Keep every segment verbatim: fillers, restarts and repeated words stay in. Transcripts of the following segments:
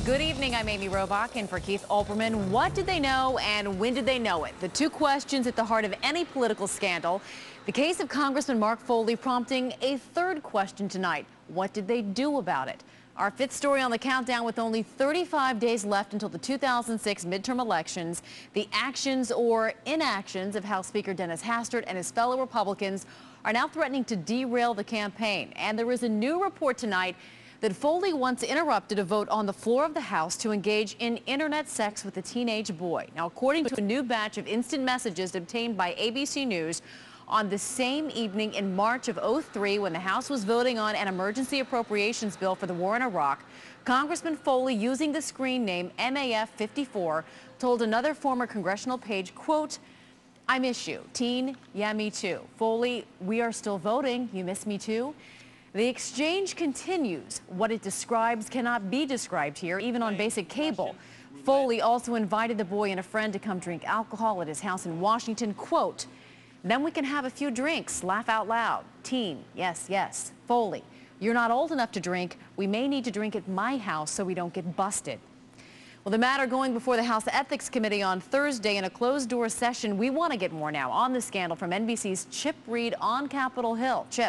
Good evening, I'm Amy Robach in for Keith Olbermann. What did they know and when did they know it? The two questions at the heart of any political scandal. The case of Congressman Mark Foley prompting a third question tonight. What did they do about it? Our fifth story on the countdown with only thirty-five days left until the two thousand six midterm elections. The actions or inactions of House Speaker Dennis Hastert and his fellow Republicans are now threatening to derail the campaign. And there is a new report tonight that Foley once interrupted a vote on the floor of the House to engage in internet sex with a teenage boy. Now, according to a new batch of instant messages obtained by A B C News, on the same evening in March of oh three, when the House was voting on an emergency appropriations bill for the war in Iraq, Congressman Foley, using the screen name M A F fifty-four, told another former congressional page, quote, "I miss you. Teen, yeah, me too. Foley, we are still voting. You miss me too?" The exchange continues. What it describes cannot be described here, even on basic cable. Foley also invited the boy and a friend to come drink alcohol at his house in Washington. Quote, "Then we can have a few drinks, laugh out loud. Teen, yes, yes. Foley, you're not old enough to drink. We may need to drink at my house so we don't get busted." Well, the matter going before the House Ethics Committee on Thursday in a closed-door session. We want to get more now on the scandal from N B C's Chip Reid on Capitol Hill. Chip.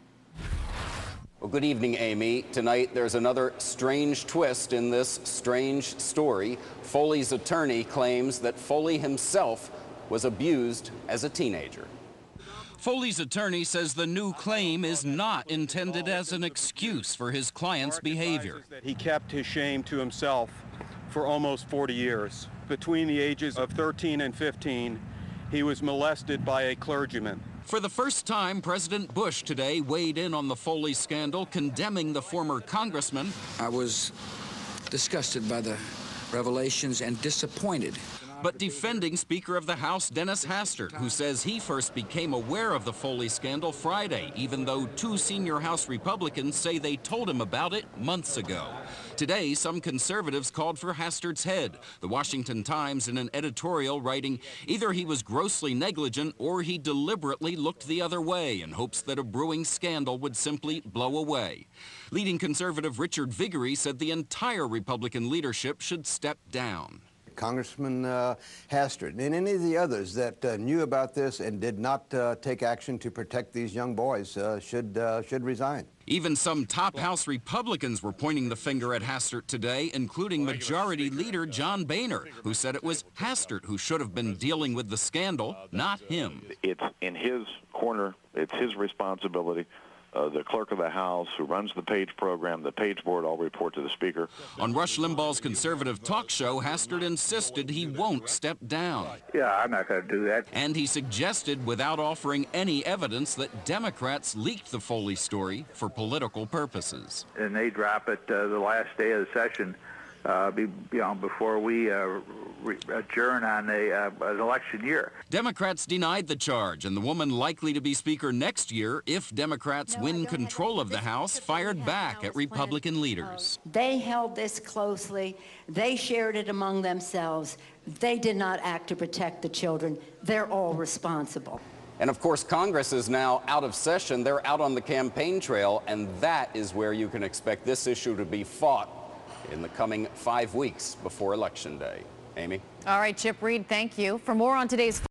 Well, good evening, Amy. Tonight, there's another strange twist in this strange story. Foley's attorney claims that Foley himself was abused as a teenager. Foley's attorney says the new claim is not intended as an excuse for his client's behavior. He kept his shame to himself for almost forty years. Between the ages of thirteen and fifteen, he was molested by a clergyman. For the first time, President Bush today weighed in on the Foley scandal, condemning the former congressman. I was disgusted by the revelations and disappointed. But defending Speaker of the House Dennis Hastert, who says he first became aware of the Foley scandal Friday, even though two senior House Republicans say they told him about it months ago. Today, some conservatives called for Hastert's head. The Washington Times in an editorial writing, either he was grossly negligent or he deliberately looked the other way in hopes that a brewing scandal would simply blow away. Leading conservative Richard Viguerie said the entire Republican leadership should step down. Congressman uh, Hastert and any of the others that uh, knew about this and did not uh, take action to protect these young boys uh, should uh, should resign. Even some top House Republicans were pointing the finger at Hastert today, including Majority Leader John Boehner, who said it was Hastert who should have been dealing with the scandal, not him. It's in his corner. It's his responsibility. Uh, the clerk of the House, who runs the page program, the page board, all report to the Speaker. On Rush Limbaugh's conservative talk show, Hastert insisted he won't step down. Yeah, I'm not going to do that. And he suggested, without offering any evidence, that Democrats leaked the Foley story for political purposes. And they drop it uh, the last day of the session, uh, be, you know, before we uh, re adjourn on a, uh, an election year. Democrats denied the charge, and the woman likely to be Speaker next year if Democrats no, win control of the House fired back at Republican leaders. They held this closely. They shared it among themselves. They did not act to protect the children. They're all responsible. And of course, Congress is now out of session. They're out on the campaign trail, and that is where you can expect this issue to be fought in the coming five weeks before Election Day. Amy? All right, Chip Reid, thank you. For more on today's